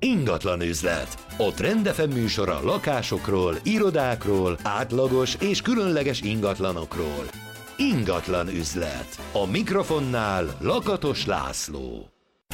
Ingatlan üzlet. A Trend FM műsora lakásokról, irodákról, átlagos és különleges ingatlanokról. Ingatlan üzlet. A mikrofonnál Lakatos László.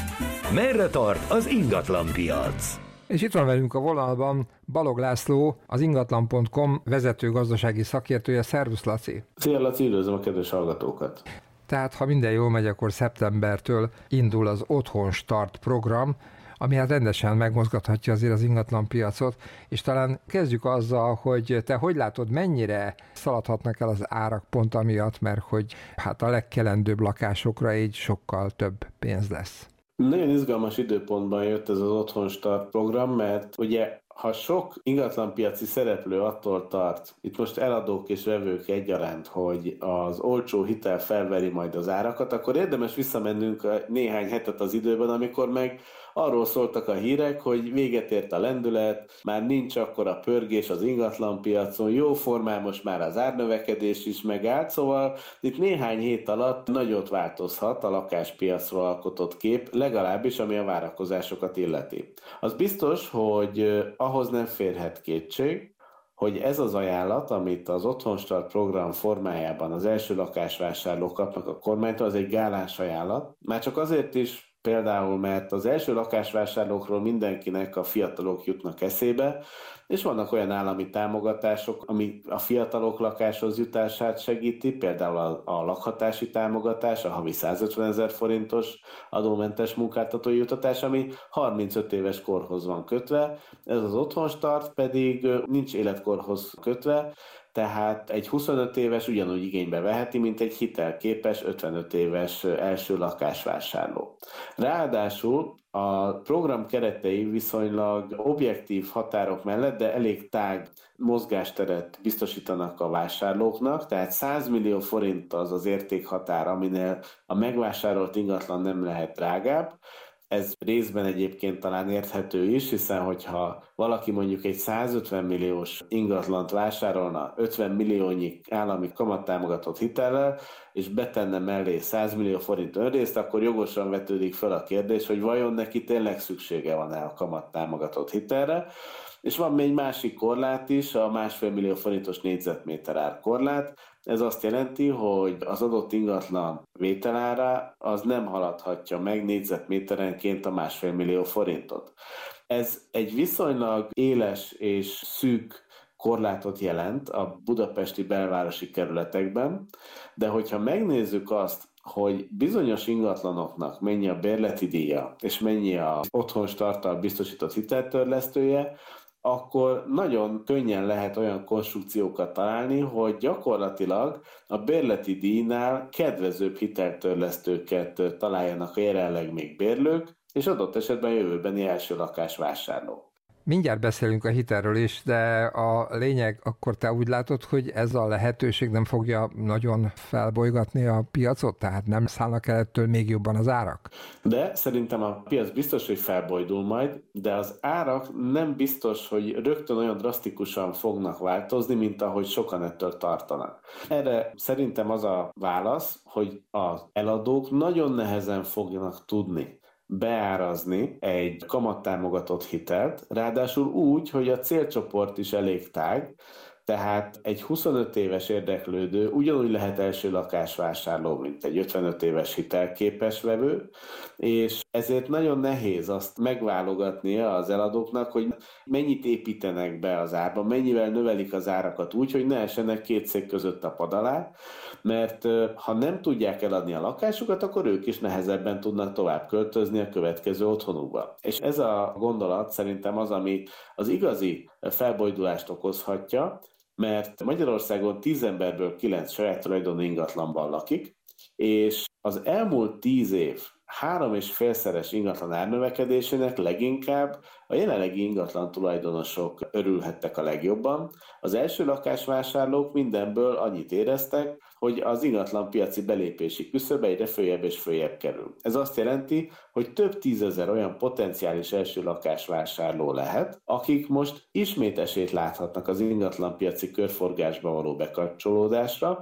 Merre tart az ingatlan piac? És itt van velünk a vonalban Balog László, az ingatlan.com vezető gazdasági szakértője. Szervusz, Laci! Szia, Laci, üdvözlöm a kedves hallgatókat! Tehát, ha minden jól megy, akkor szeptembertől indul az Otthon Start program, ami hát rendesen megmozgathatja azért az ingatlanpiacot, és talán kezdjük azzal, hogy te hogy látod, mennyire szaladhatnak el az árak pont amiatt, mert hogy hát a legkelendőbb lakásokra így sokkal több pénz lesz. Nagyon izgalmas időpontban jött ez az Otthon Start program, mert ugye ha sok ingatlanpiaci szereplő attól tart, itt most eladók és vevők egyaránt, hogy az olcsó hitel felveri majd az árakat, akkor érdemes visszamennünk néhány hetet az időben, amikor meg arról szóltak a hírek, hogy véget ért a lendület, már nincs akkora pörgés az ingatlanpiacon, jóformán most már az árnövekedés is megállt, szóval itt néhány hét alatt nagyot változhat a lakáspiacról alkotott kép, legalábbis ami a várakozásokat illeti. Az biztos, hogy ahhoz nem férhet kétség, hogy ez az ajánlat, amit az Otthon Start program formájában az első lakásvásárlók kapnak a kormánytól, az egy gáláns ajánlat. Már csak azért is, például, mert az első lakásvásárlókról mindenkinek a fiatalok jutnak eszébe, és vannak olyan állami támogatások, ami a fiatalok lakáshoz jutását segíti, például a lakhatási támogatás, a havi 150 000 forintos adómentes munkáltatói juttatás, ami 35 éves korhoz van kötve, ez az Otthon Start pedig nincs életkorhoz kötve, tehát egy 25 éves ugyanúgy igénybe veheti, mint egy hitelképes 55 éves első lakásvásárló. Ráadásul a program keretei viszonylag objektív határok mellett, de elég tág mozgásteret biztosítanak a vásárlóknak, tehát 100 millió forint az az értékhatár, aminél a megvásárolt ingatlan nem lehet drágább. Ez részben egyébként talán érthető is, hiszen hogyha valaki mondjuk egy 150 milliós ingatlant vásárolna 50 milliónyi állami kamattámogatott hitellel, és betenne mellé 100 millió forint önrészt, akkor jogosan vetődik fel a kérdés, hogy vajon neki tényleg szüksége van-e a kamattámogatott hitelre. És van még egy másik korlát is, a 1,5 millió forintos négyzetméter ár korlát. Ez azt jelenti, hogy az adott ingatlan vételára az nem haladhatja meg négyzetméterenként a 1,5 millió forintot. Ez egy viszonylag éles és szűk korlátot jelent a budapesti belvárosi kerületekben, de hogyha megnézzük azt, hogy bizonyos ingatlanoknak mennyi a bérleti díja, és mennyi az Otthon Starttal biztosított hiteltörlesztője, akkor nagyon könnyen lehet olyan konstrukciókat találni, hogy gyakorlatilag a bérleti díjnál kedvezőbb hiteltörlesztőket találjanak a jelenleg még bérlők, és adott esetben jövőbeni első lakásvásárlók. Mindjárt beszélünk a hitelről is, de a lényeg, akkor te úgy látod, hogy ez a lehetőség nem fogja nagyon felbolygatni a piacot, tehát nem szállnak el ettől még jobban az árak? De szerintem a piac biztos, hogy felbojdul majd, de az árak nem biztos, hogy rögtön olyan drasztikusan fognak változni, mint ahogy sokan ettől tartanak. Erre szerintem az a válasz, hogy az eladók nagyon nehezen fognak tudni beárazni egy kamattámogatott hitelt, ráadásul úgy, hogy a célcsoport is elég tág, tehát egy 25 éves érdeklődő ugyanúgy lehet első lakásvásárló, mint egy 55 éves hitelképes vevő, és ezért nagyon nehéz azt megválogatnia az eladóknak, hogy mennyit építenek be az árba, mennyivel növelik az árakat úgy, hogy ne essenek két szék között a pad alá, mert ha nem tudják eladni a lakásukat, akkor ők is nehezebben tudnak tovább költözni a következő otthonukba. És ez a gondolat szerintem az, ami az igazi felbojdulást okozhatja, mert Magyarországon 10 emberből 9 saját tulajdonú ingatlanban lakik, és az elmúlt 10 év 3,5-szeres ingatlan árnövekedésének leginkább a jelenlegi ingatlan tulajdonosok örülhettek a legjobban. Az első lakásvásárlók mindenből annyit éreztek, hogy az ingatlanpiaci belépési küszöb egyre följebb és följebb kerül. Ez azt jelenti, hogy több tízezer olyan potenciális első lakásvásárló lehet, akik most ismét esélyt láthatnak az ingatlanpiaci körforgásba való bekapcsolódásra,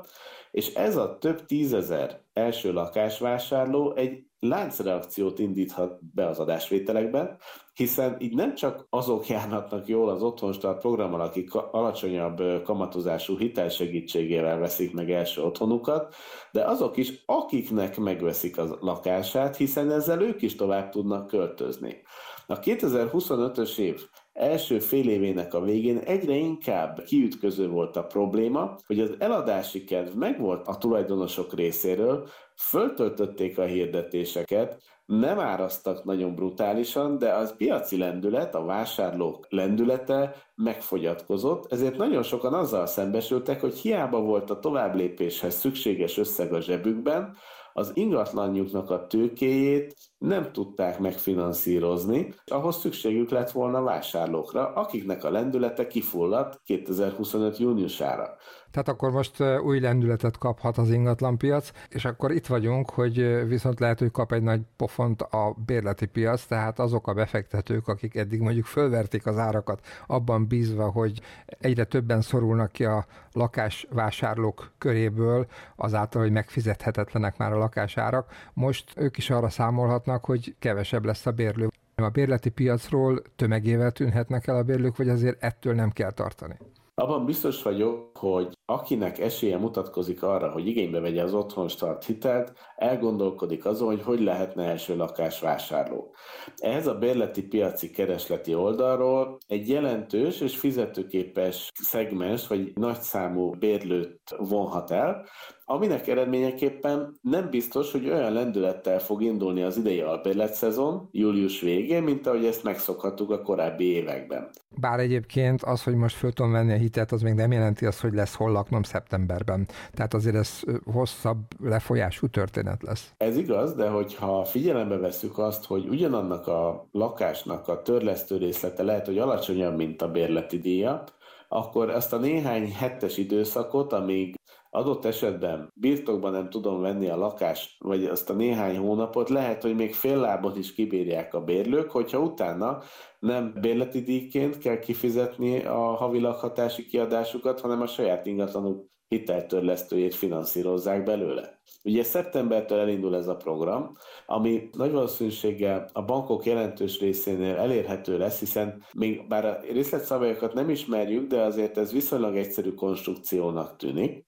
és ez a több tízezer első lakásvásárló egy láncreakciót indíthat be az adásvételekben, hiszen így nem csak azok járhatnak jól az Otthonstart programmal, akik alacsonyabb kamatozású hitel segítségével veszik meg első otthonukat, de azok is, akiknek megveszik a lakását, hiszen ezzel ők is tovább tudnak költözni. A 2025-ös év első fél évének a végén egyre inkább kiütköző volt a probléma, hogy az eladási kedv megvolt a tulajdonosok részéről, föltöltötték a hirdetéseket, nem áraztak nagyon brutálisan, de az piaci lendület, a vásárlók lendülete megfogyatkozott, ezért nagyon sokan azzal szembesültek, hogy hiába volt a továbblépéshez szükséges összeg a zsebükben, az ingatlanjuknak a tőkéjét nem tudták megfinanszírozni, ahhoz szükségük lett volna vásárlókra, akiknek a lendülete kifulladt 2025. júniusára. Tehát akkor most új lendületet kaphat az ingatlanpiac, és akkor itt vagyunk, hogy viszont lehet, hogy kap egy nagy pofont a bérleti piac, tehát azok a befektetők, akik eddig mondjuk fölverték az árakat, abban bízva, hogy egyre többen szorulnak ki a lakásvásárlók köréből, azáltal, hogy megfizethetetlenek már a lakásárak, most ők is arra számolhatnak, hogy kevesebb lesz a bérlő. A bérleti piacról tömegével tűnhetnek el a bérlők, vagy azért ettől nem kell tartani? Abban biztos vagyok, hogy akinek esélye mutatkozik arra, hogy igénybe vegye az Otthonstart hitelt, elgondolkodik azon, hogy lehetne első lakásvásárló. Ehhez a bérleti piaci keresleti oldalról egy jelentős és fizetőképes szegmens vagy nagyszámú bérlőt vonhat el, aminek eredményeképpen nem biztos, hogy olyan lendülettel fog indulni az idei albérletszezon július végén, mint ahogy ezt megszokhattuk a korábbi években. Bár egyébként az, hogy most föl tudom venni a hitelt, az még nem jelenti azt, hogy lesz hol laknom szeptemberben. Tehát azért ez hosszabb lefolyású történet lesz. Ez igaz, de hogyha figyelembe vesszük azt, hogy ugyanannak a lakásnak a törlesztő részlete lehet, hogy alacsonyabb, mint a bérleti díja, akkor azt a néhány hetes időszakot, amíg adott esetben birtokban nem tudom venni a lakást, vagy azt a néhány hónapot, lehet, hogy még fél lábon is kibírják a bérlők, hogyha utána nem bérleti díjként kell kifizetni a havi lakhatási kiadásukat, hanem a saját ingatlanuk hiteltörlesztőjét finanszírozzák belőle. Ugye szeptembertől elindul ez a program, ami nagy valószínűséggel a bankok jelentős részénél elérhető lesz, hiszen még bár a részletszabályokat nem ismerjük, de azért ez viszonylag egyszerű konstrukciónak tűnik,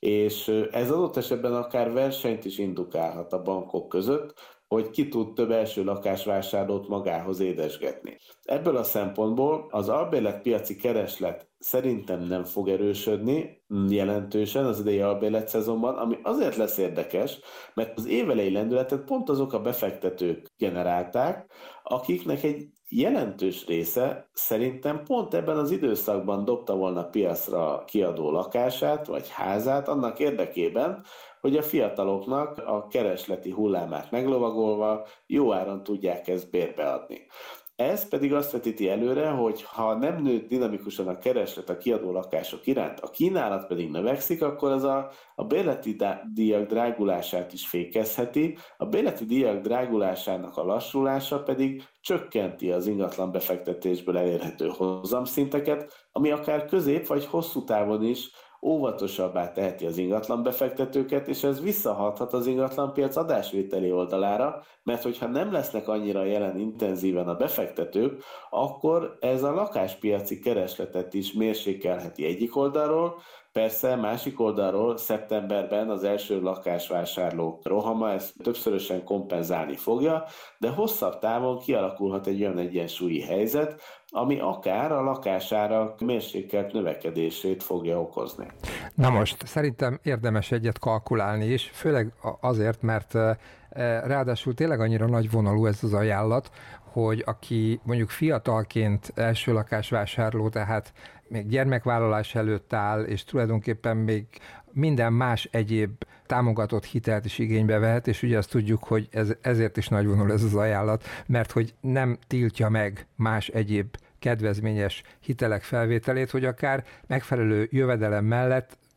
és ez adott esetben akár versenyt is indukálhat a bankok között, hogy ki tud több első lakásvásárlót magához édesgetni. Ebből a szempontból az albérletpiaci kereslet szerintem nem fog erősödni jelentősen az idei albérletszezonban, ami azért lesz érdekes, mert az évelei lendületet pont azok a befektetők generálták, akiknek egy jelentős része szerintem pont ebben az időszakban dobta volna piacra kiadó lakását vagy házát annak érdekében, hogy a fiataloknak a keresleti hullámát meglovagolva jó áron tudják ezt bérbeadni. Ez pedig azt vetíti előre, hogy ha nem nőtt dinamikusan a kereslet a kiadó lakások iránt, a kínálat pedig növekszik, akkor az a bérleti díjak drágulását is fékezheti, a bérleti díjak drágulásának a lassulása pedig csökkenti az ingatlan befektetésből elérhető hozamszinteket, ami akár közép vagy hosszú távon is óvatosabbá teheti az ingatlan befektetőket, és ez visszahathat az ingatlanpiac adásvételi oldalára, mert hogyha nem lesznek annyira jelen intenzíven a befektetők, akkor ez a lakáspiaci keresletet is mérsékelheti egyik oldalról, persze másik oldalról szeptemberben az első lakásvásárlók rohama ezt többszörösen kompenzálni fogja, de hosszabb távon kialakulhat egy olyan egyensúlyi helyzet, ami akár a lakásárak mérsékelt növekedését fogja okozni. Na most, szerintem érdemes egyet kalkulálni is, főleg azért, mert ráadásul tényleg annyira nagy vonalú ez az ajánlat, hogy aki mondjuk fiatalként első lakásvásárló, tehát még gyermekvállalás előtt áll, és tulajdonképpen még minden más egyéb támogatott hitelt is igénybe vehet, és ugye azt tudjuk, hogy ezért is nagyvonalú ez az ajánlat, mert hogy nem tiltja meg más egyéb kedvezményes hitelek felvételét, hogy akár megfelelő jövedelem mellett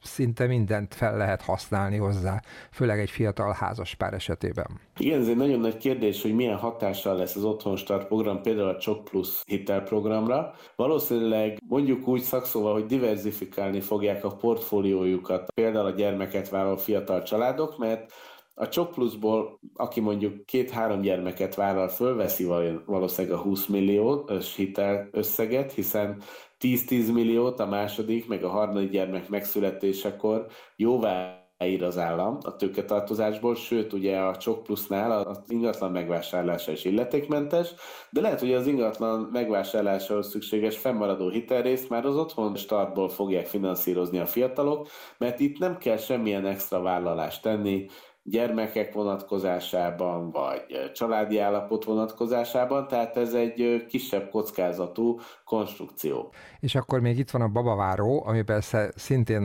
szinte mindent fel lehet használni hozzá, főleg egy fiatal házaspár esetében. Igen, ez egy nagyon nagy kérdés, hogy milyen hatással lesz az Otthonstart program például a Csok Plusz hitelprogramra. Valószínűleg mondjuk úgy szakszóval, hogy diverzifikálni fogják a portfóliójukat, például a gyermeket vállaló fiatal családok, mert a Csok Pluszból, aki mondjuk 2-3 gyermeket vállal, fölveszi valószínűleg a 20 milliós hitelösszeget, hiszen 10-10 milliót a második, meg a harmadik gyermek megszületésekor jóvá ír az állam a tőketartozásból, sőt ugye a Csok Plusznál az ingatlan megvásárlása is illetékmentes, de lehet, hogy az ingatlan megvásárlásához szükséges fennmaradó hitelrészt már az Otthonstartból fogják finanszírozni a fiatalok, mert itt nem kell semmilyen extra vállalást tenni, gyermekek vonatkozásában, vagy családi állapot vonatkozásában, tehát ez egy kisebb kockázatú konstrukció. És akkor még itt van a babaváró, ami persze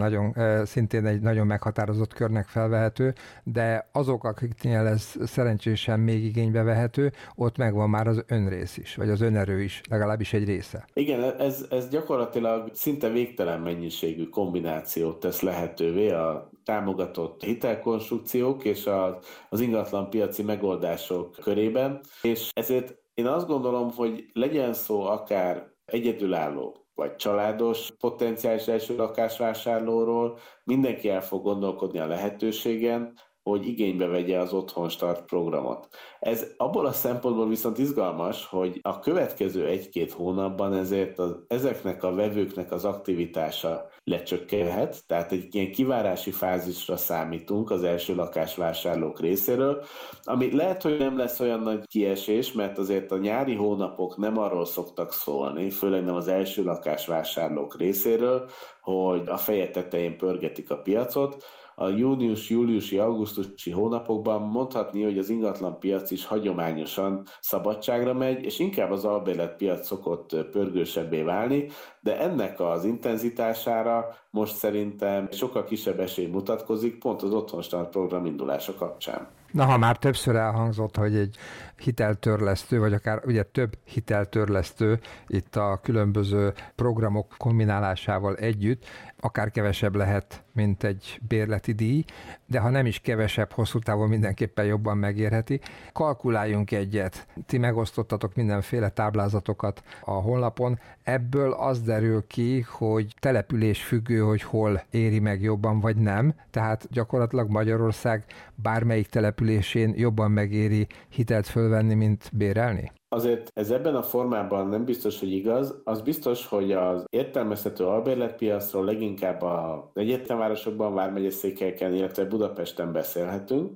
szintén egy nagyon meghatározott körnek felvehető, de azok, akiknél ez szerencsésen még igénybe vehető, ott megvan már az önrész is, vagy az önerő is, legalábbis egy része. Igen, ez gyakorlatilag szinte végtelen mennyiségű kombinációt tesz lehetővé a támogatott hitelkonstrukciók és az ingatlan piaci megoldások körében, és ezért én azt gondolom, hogy legyen szó akár egyedülálló vagy családos potenciális első lakásvásárlóról, mindenki el fog gondolkodni a lehetőségen, hogy igénybe vegye az Otthonstart programot. Ez abból a szempontból viszont izgalmas, hogy a következő 1-2 hónapban ezért ezeknek a vevőknek az aktivitása lecsökkenhet, tehát egy ilyen kivárási fázisra számítunk az első lakásvásárlók részéről, ami lehet, hogy nem lesz olyan nagy kiesés, mert azért a nyári hónapok nem arról szoktak szólni, főleg nem az első lakásvásárlók részéről, hogy a feje tetején pörgetik a piacot. A június, júliusi, augusztusi hónapokban mondhatni, hogy az ingatlanpiac is hagyományosan szabadságra megy, és inkább az albérletpiac szokott pörgősebbé válni, de ennek az intenzitására most szerintem sokkal kisebb esély mutatkozik, pont az Otthonstart program indulása kapcsán. Na, ha már többször elhangzott, hogy egy hiteltörlesztő, vagy akár ugye több hiteltörlesztő itt a különböző programok kombinálásával együtt, akár kevesebb lehet, mint egy bérleti díj, de ha nem is kevesebb, hosszú távon mindenképpen jobban megérheti. Kalkuláljunk egyet. Ti megosztottatok mindenféle táblázatokat a honlapon. Ebből az derül ki, hogy település függő, hogy hol éri meg jobban, vagy nem. Tehát gyakorlatilag Magyarország bármelyik településén jobban megéri hitelt fölvenni, mint bérelni? Azért ez ebben a formában nem biztos, hogy igaz. Az biztos, hogy az értelmezhető albérletpiacról leginkább az egyetemvárosokban, vármegyeszékhelyeken, illetve Budapesten beszélhetünk,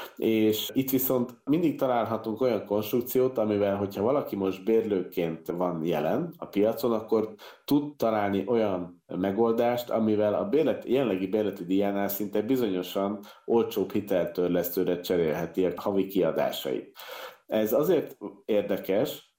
és itt viszont mindig találhatunk olyan konstrukciót, amivel, hogyha valaki most bérlőként van jelen a piacon, akkor tud találni olyan megoldást, amivel a jelenlegi bérleti díjánál szinte bizonyosan olcsóbb hiteltörlesztőre cserélheti a havi kiadásait. Ez azért érdekes,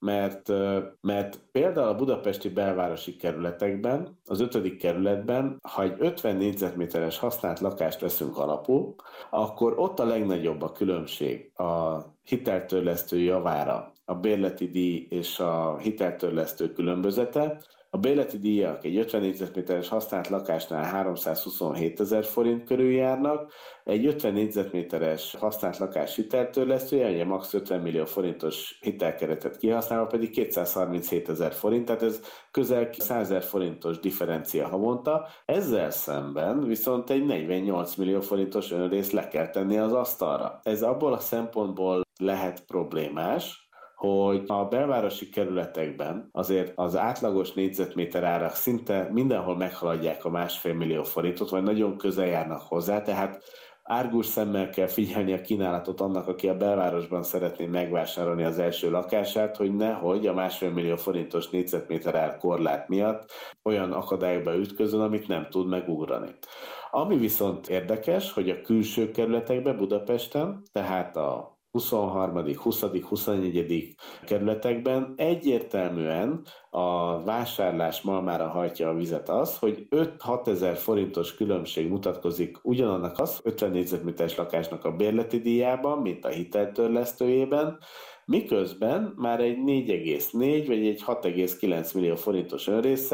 mert például a budapesti belvárosi kerületekben, az 5. kerületben, ha egy 50 négyzetméteres használt lakást veszünk alapul, akkor ott a legnagyobb a különbség a hiteltörlesztő javára, a bérleti díj és a hiteltörlesztő különbözete. A bérleti díjak egy 50 négyzetméteres használt lakásnál 327 000 forint körül járnak, egy 50 négyzetméteres használt lakás hiteltörlesztője, ugye max. 50 millió forintos hitelkeretet kihasználva pedig 237 000 forint, tehát ez közel 100 000 forintos differencia havonta. Ezzel szemben viszont egy 48 millió forintos önrészt le kell tenni az asztalra. Ez abból a szempontból lehet problémás, hogy a belvárosi kerületekben azért az átlagos négyzetméter árak szinte mindenhol meghaladják a 1,5 millió forintot, vagy nagyon közel járnak hozzá, tehát árgus szemmel kell figyelni a kínálatot annak, aki a belvárosban szeretné megvásárolni az első lakását, hogy nehogy a 1,5 millió forintos négyzetméter ár korlát miatt olyan akadályokba ütközön, amit nem tud megugrani. Ami viszont érdekes, hogy a külső kerületekben Budapesten, tehát a 23., 20., 24. kerületekben egyértelműen a vásárlás malmára hajtja a vizet az, hogy 5-6 000 forintos különbség mutatkozik ugyanannak az 50 négyzetméteres lakásnak a bérleti díjában, mint a hiteltörlesztőjében, miközben már egy 4,4 vagy egy 6,9 millió forintos önrésszel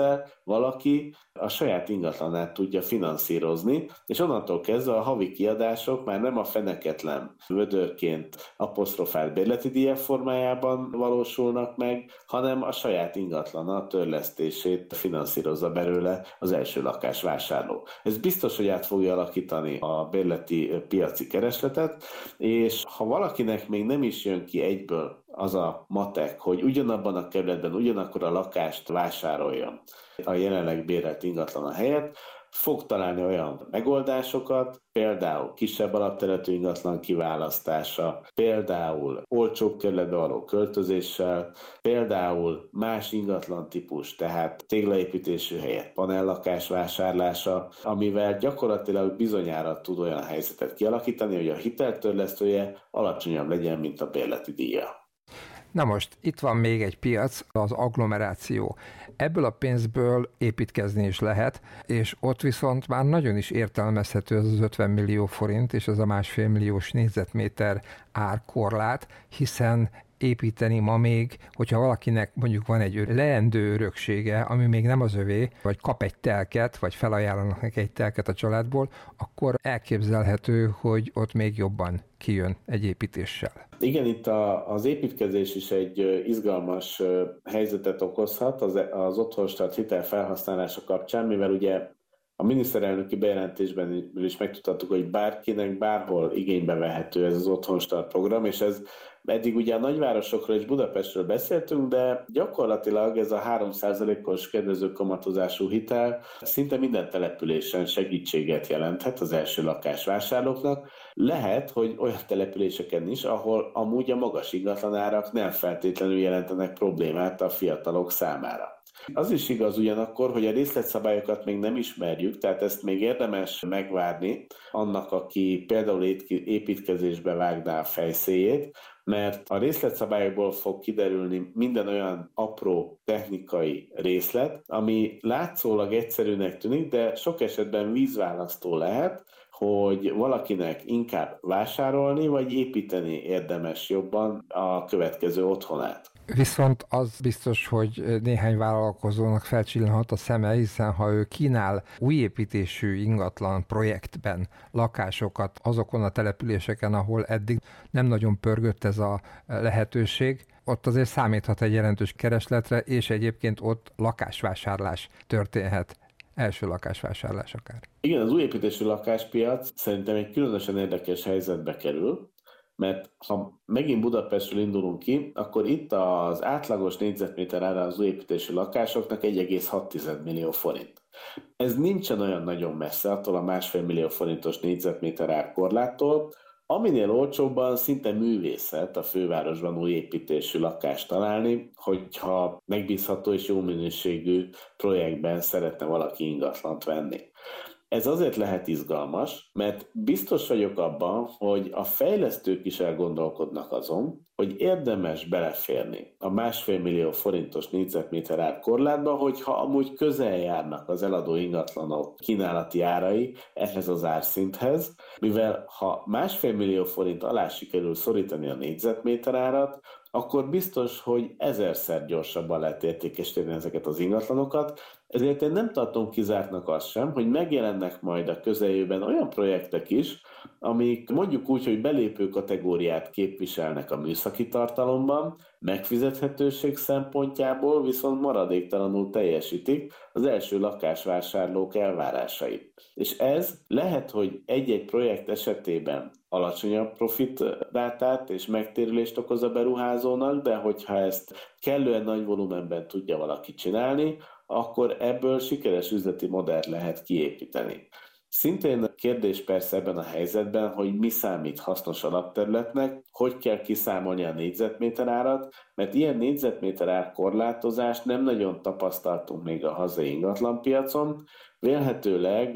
valaki a saját ingatlanát tudja finanszírozni, és onnantól kezdve a havi kiadások már nem a feneketlen vödörként apostrofált bérleti díjak formájában valósulnak meg, hanem a saját ingatlana törlesztését finanszírozza belőle az első lakásvásárló. Ez biztos, hogy át fogja alakítani a bérleti piaci keresletet, és ha valakinek még nem is jön ki egyből az a matek, hogy ugyanabban a kerületben ugyanakkor a lakást vásároljon a jelenleg bérelt ingatlana helyett, fog találni olyan megoldásokat, például kisebb alapterületű ingatlan kiválasztása, például olcsóbb kerületbe való költözéssel, például más ingatlan típus, tehát téglaépítésű helyett panellakás vásárlása, amivel gyakorlatilag bizonyára tud olyan helyzetet kialakítani, hogy a hiteltörlesztője alacsonyabb legyen, mint a bérleti díja. Na most, itt van még egy piac, az agglomeráció. Ebből a pénzből építkezni is lehet, és ott viszont már nagyon is értelmezhető ez az 50 millió forint, és ez a 1,5 milliós négyzetméter árkorlát, hiszen építeni ma még, hogyha valakinek mondjuk van egy leendő öröksége, ami még nem az övé, vagy kap egy telket, vagy felajánlanak neki egy telket a családból, akkor elképzelhető, hogy ott még jobban kijön egy építéssel. Igen, itt az építkezés is egy izgalmas helyzetet okozhat az otthonstart hitel felhasználása kapcsán, mivel ugye a miniszterelnöki bejelentésben is megtudhattuk, hogy bárkinek bárhol igénybe vehető ez az otthonstart program, és ez eddig ugye a nagyvárosokról és Budapestről beszéltünk, de gyakorlatilag ez a 3%-os kedvező kamatozású hitel szinte minden településen segítséget jelenthet az első lakásvásárlóknak. Lehet, hogy olyan településeken is, ahol amúgy a magas ingatlanárak nem feltétlenül jelentenek problémát a fiatalok számára. Az is igaz ugyanakkor, hogy a részletszabályokat még nem ismerjük, tehát ezt még érdemes megvárni annak, aki például építkezésbe vágná a fejszéjét, mert a részletszabályokból fog kiderülni minden olyan apró technikai részlet, ami látszólag egyszerűnek tűnik, de sok esetben vízválasztó lehet, hogy valakinek inkább vásárolni vagy építeni érdemes jobban a következő otthonát. Viszont az biztos, hogy néhány vállalkozónak felcsillanhat a szeme, hiszen ha ő kínál újépítésű ingatlan projektben lakásokat azokon a településeken, ahol eddig nem nagyon pörgött ez a lehetőség, ott azért számíthat egy jelentős keresletre, és egyébként ott lakásvásárlás történhet. Első lakásvásárlás akár. Igen, az újépítésű lakáspiac szerintem egy különösen érdekes helyzetbe kerül, mert ha megint Budapestről indulunk ki, akkor itt az átlagos négyzetméter ára az újépítésű lakásoknak 1,6 millió forint. Ez nincsen olyan nagyon messze attól a 1,5 millió forintos négyzetméter árkorláttól, aminél olcsóbban szinte művészet a fővárosban új építésű lakást találni, hogyha megbízható és jó minőségű projektben szeretne valaki ingatlant venni. Ez azért lehet izgalmas, mert biztos vagyok abban, hogy a fejlesztők is elgondolkodnak azon, hogy érdemes beleférni a 1,5 millió forintos négyzetméter árkorlátba, hogyha amúgy közel járnak az eladó ingatlanok kínálati árai ehhez az árszinthez, mivel ha 1,5 millió forint alá sikerül szorítani a négyzetméter árat, akkor biztos, hogy 1000-szer gyorsabban lehet értékesíteni ezeket az ingatlanokat, ezért én nem tartom kizártnak azt sem, hogy megjelennek majd a közeljövőben olyan projektek is, amik mondjuk úgy, hogy belépő kategóriát képviselnek a műszaki tartalomban, megfizethetőség szempontjából viszont maradéktalanul teljesítik az első lakásvásárlók elvárásait. És ez lehet, hogy egy-egy projekt esetében alacsonyabb profitrátát és megtérülést okoz a beruházónak, de hogyha ezt kellően nagy volumenben tudja valaki csinálni, akkor ebből sikeres üzleti modellt lehet kiépíteni. Szintén kérdés persze ebben a helyzetben, hogy mi számít hasznos alapterületnek, hogy kell kiszámolni a négyzetméter árat, mert ilyen négyzetméter ár korlátozást nem nagyon tapasztaltunk még a hazai ingatlanpiacon, vélhetőleg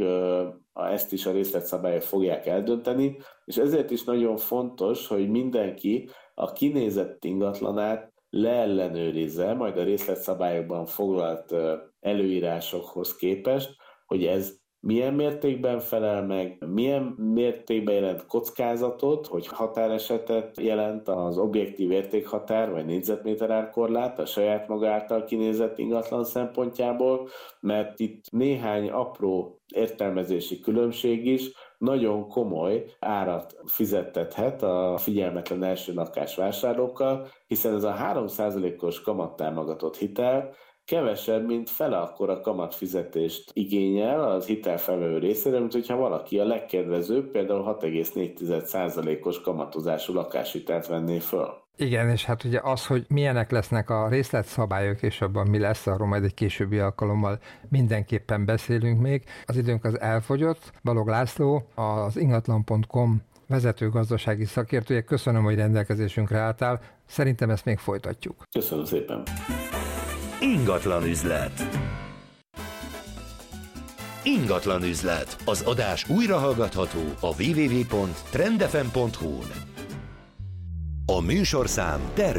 ezt is a részletszabályok fogják eldönteni, és ezért is nagyon fontos, hogy mindenki a kinézett ingatlanát leellenőrizze, majd a részletszabályokban foglalt előírásokhoz képest, hogy ez milyen mértékben felel meg, milyen mértékben jelent kockázatot, hogy határesetet jelent az objektív értékhatár vagy négyzetméter árkorlát a saját maga által kinézett ingatlan szempontjából, mert itt néhány apró értelmezési különbség is nagyon komoly árat fizettethet a figyelmetlen első lakás vásárlókkal, hiszen ez a 3%-os kamattámogatott hitel kevesebb, mint fele akkora kamatfizetést igényel az hitelfelvevő részére, mint hogyha valaki a legkedvezőbb, például 6,4%-os kamatozású lakáshitelt venné föl. Igen, és hát ugye az, hogy milyenek lesznek a részletszabályok, és abban mi lesz, arról majd egy későbbi alkalommal mindenképpen beszélünk még. Az időnk az elfogyott. Balog László, az ingatlan.com vezető gazdasági szakértője. Köszönöm, hogy rendelkezésünkre álltál. Szerintem ezt még folytatjuk. Köszönöm szépen. Ingatlan üzlet. Ingatlan üzlet. Az adás újrahallgatható a www.trendfm.hu-n. A műsorszám